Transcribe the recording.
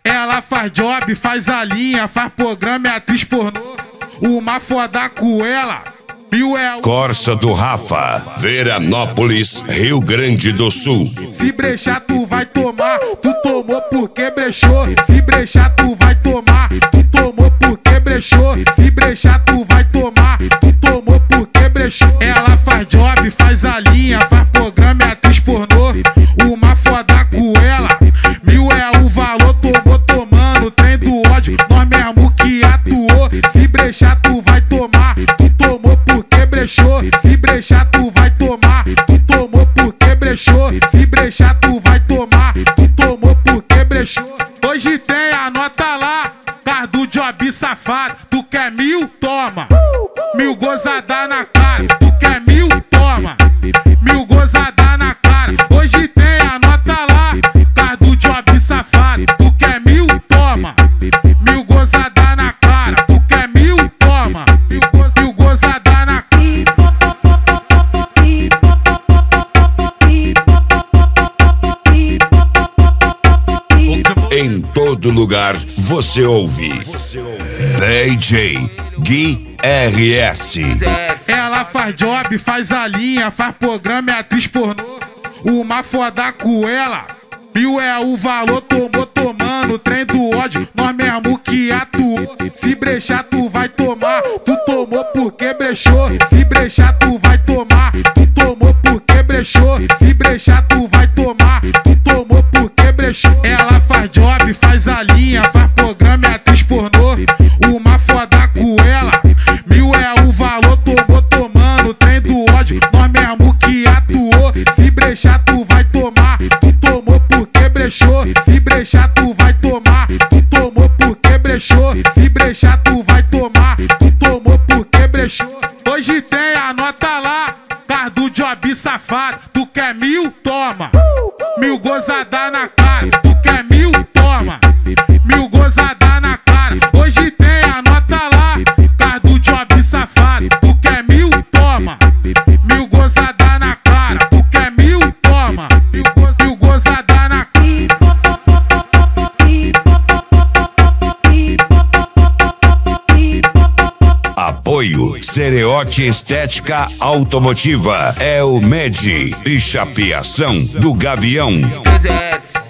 Ela faz job, faz a linha, faz programa, é atriz pornô. Uma foda com ela, mil é o... Corsa do Rafa, Veranópolis, Rio Grande do Sul. Se brechar tu vai tomar, tu tomou porque brechou. Se brechar tu vai tomar, tu tomou porque brechou. Se brechar tu vai tomar, tu tomou porque brechou. Ela faz job, faz a linha, faz programa, é atriz pornô. Uma foda com ela, mil é o valor. Tomou tomando, trem do ódio, nós mesmo que atuou. Se brechar tu vai tomar, tu tomou porque brechou. Se brechar tu vai tomar, tu tomou porque brechou. Se brechar tu vai tomar, tu tomou porque brechou. Hoje tem a nota lá, car do job safado. Tu quer mil? Toma. Mil gozada na cara. Tu quer mil? Toma. Mil gozada na cara. Hoje tem a nota lá, car do job safado. Tu quer mil? Toma. Mil gozada na cara. Tu quer mil? Toma. Mil gozada na cara. Em todo lugar você ouve DJ Gui RS. Ela faz job, faz a linha, faz programa, é atriz pornô. Uma foda com ela, mil é o valor. Tomou tomando, trem do ódio, nós mesmo que atuou. Se brechar tu vai tomar, tu tomou porque brechou. Se brechar tu vai tomar, tu tomou porque brechou. Se brechar tu vai tomar, tu tomou porque brechou. Ela faz job, faz a linha, faz programa, é atriz pornô. Uma foda com ela, mil é o valor. Tomou tomando, trem do ódio, nós mesmo que atuou. Se brechar tu vai tomar, tu tomou porque brechou. Se brechar tu vai tomar, tu tomou porque brechou. Se brechar tu vai tomar, tu tomou porque brechou. Hoje tem a nota lá, car do job safado. Tu quer mil? Toma. Mil gozada na cara. Tu quer mil? Toma. Mil gozada na cara. Hoje tem a nota lá, car do job safado. Tu quer mil? Toma. Mil gozada na cara. Tu quer mil? Toma. Mil gozada na cara. Apoio Cereote Estética Automotiva. É o Med e Chapeação do Gavião.